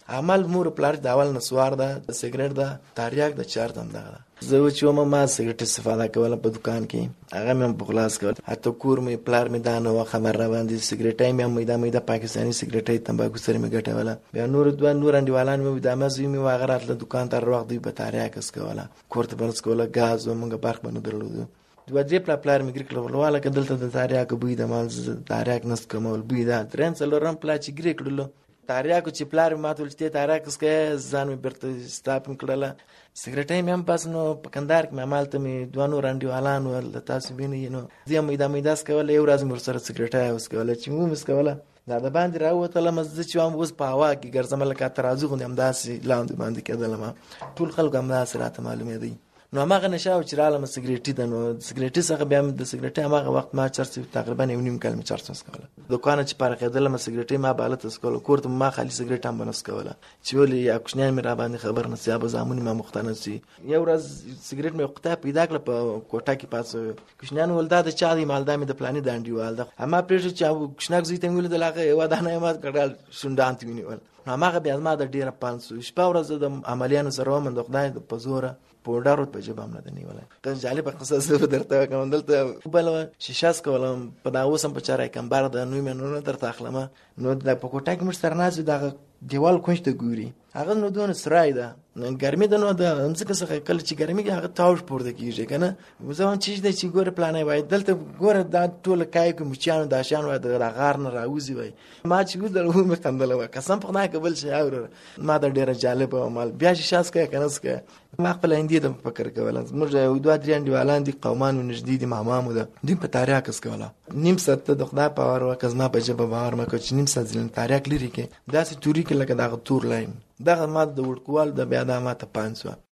عمل مور پلار د اول نسوار ده، سیګریټ ده، تاریاک د چار دنده ده. زه چې ما سیګریټ استفاده کوله په دکان کې، هغه مې په خلاص کول. حتی کور مې پلار مې دا نه خبر را باندې سیګریټ مې میده پاکستاني سیګریټ تمباکو سره مې ګټوله. بیا نور انډیوالان مې د مزي مې واغرات له دکان تر وخت دی په تاریاک اس کوله، کورته بنس کوله، غاز ومنګ برق باندې درلود. دوه دې پلار مې ګریکل ولواله کدلته د تاریاک بوی د مال تاریاک نس کومول بوی دا ترن څلورم پلا چې ګریکلو تاریاکو چې پلار ماته ولته تاریاک اسکه ځان مې برته ستاپ کړله. سیګریټ مې هم پاس نو په کندهار کې مالته مې دوه نور انډیوالان ول تاسو وینئ نو زه مې دا سکول یو ورځ مر سره سیګریټ اوس کوله چې مو مسکوله دا د باندې راوته لمزه چې هم اوس په هوا کې ګرځم لکه ترازو غوندم داسې لاندې باندې کېدلم. ټول خلک هم داسې راته معلومه دی. نو هغه نشه چې رالم سیګریټي د نو سیګریټي څخه بیا د سیګریټي هغه وخت ما چرته تقریبا 1.5 کال می چرته سکوله. دکان چې پر قیدل ما سیګریټي ما بالته سکوله، کوړه ما خالي سیګریټ هم بنس کوله چې ولې یا کوښنیان مې را باندې خبر نه سیابه زامن ما مختنه سي. یو ورځ سیګریټ مې وخته پیدا کړ په کوټه کې پاسو کوښنیان ولدا د چا دی مالدا مې د پلانې د انډیوال ده اما پرې چې کوښناک زیته مې ولدا لاغه یو دانه ما کړل شوندانت وینول. نو هغه بیا ما د ډیره 500 شپه ورځ د عملیانو سره ومن د خدای د پزوره پوډارو په جبام نه دی ولا ته جالب قصه زه درته کوم دلته بل شیشاس کولم په دا اوسم په چارای کم بار د نو مې نو درته اخلمه. نو د پکوټه کې مر سره ناز د دیوال کوښته ګوري هغه نو دون سرای ده ګرمي ده نو د همڅه څخه کله چې ګرمي هغه تاوش پورته کیږي کنه زه چې د چې ګوره پلانې وای دلته ګوره دا ټول کای کوم مچانو د شان وای د غار نه راوځي وای ما چې ګل مې خندل وای قسم په نه قبل شي اور ما د ډیره جالب عمل بیا شاس کوي کنه سکه ما خپل هندي د فکر کوله موږ یو دوه درې انډیوالان دي قومان نږدې دي مامامو ده دیم په تاریخ اس کوله نیم سات د خدای په اور وکز ما په جبه باور ما کوچ نیم سات ځل تاریخ لري کې داسې توري کې لکه دا تور لایم دغه ما د ورکوال د بیا د ما ته 500